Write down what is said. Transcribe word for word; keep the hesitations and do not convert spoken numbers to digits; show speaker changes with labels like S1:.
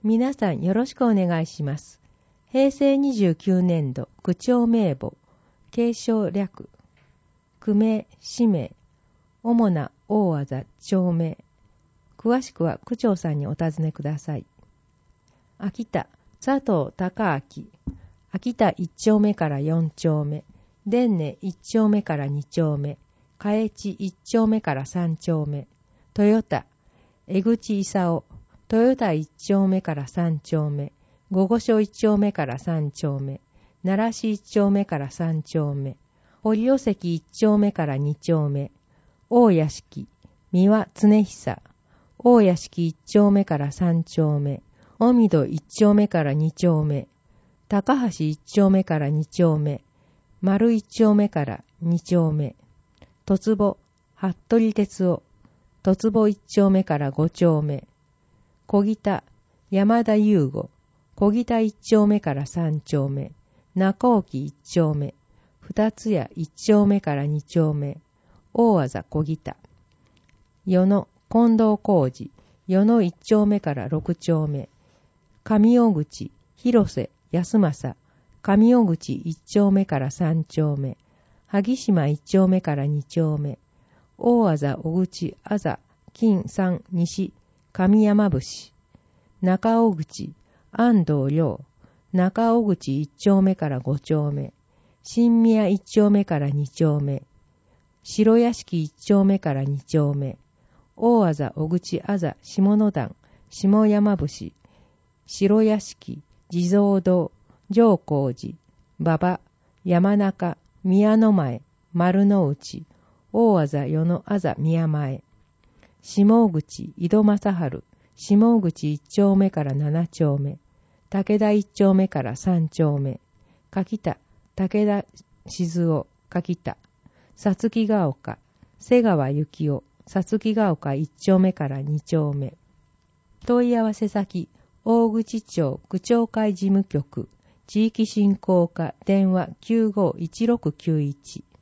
S1: 皆さんよろしくお願いします。へいせいにじゅうきゅうねんど区長名簿、継承略、区名、氏名、主な大技、町名。詳しくは区長さんにお尋ねください。秋田、佐藤孝明。秋田いっ丁目からよん丁目。伝根いっ丁目からに丁目。嘉越いっ丁目からさん丁目。豊田、江口勲。豊田いっ丁目からさん丁目。御御所いっ丁目からさん丁目。奈良市いっ丁目からさん丁目。堀尾関いっ丁目からに丁目。大屋敷、三輪常久。大屋敷いっ丁目からさん丁目。御戸いっ丁目からに丁目。高橋いっ丁目からに丁目。丸いっ丁目からに丁目。突母、服部哲夫。突母いっ丁目からご丁目。小北、山田優吾。小北いっ丁目からさん丁目。中沖いっ丁目。二つ屋いっ丁目からに丁目。大技小北。与野、近藤浩二。与野いっ丁目からろく丁目。上尾口、広瀬康政。上尾口いっ丁目からさん丁目。萩島いっ丁目からに丁目。大字小口あざ金三西上山伏。中尾口安藤良。中尾口いっ丁目からご丁目。新宮いっ丁目からに丁目。白屋敷いっ丁目からに丁目。大字小口あざ下野段下山伏。白屋敷地蔵堂上光寺馬場山中宮の前丸の内大字与野あざ宮前。下口井戸正春。下口いっ丁目からなな丁目。武田いっ丁目からさん丁目。柿田武田静夫柿田。さつきが丘瀬川幸夫。さつきが丘いっ丁目からに丁目。問い合わせ先大口町区長会事務局地域振興課電話 きゅうごいちろくきゅういち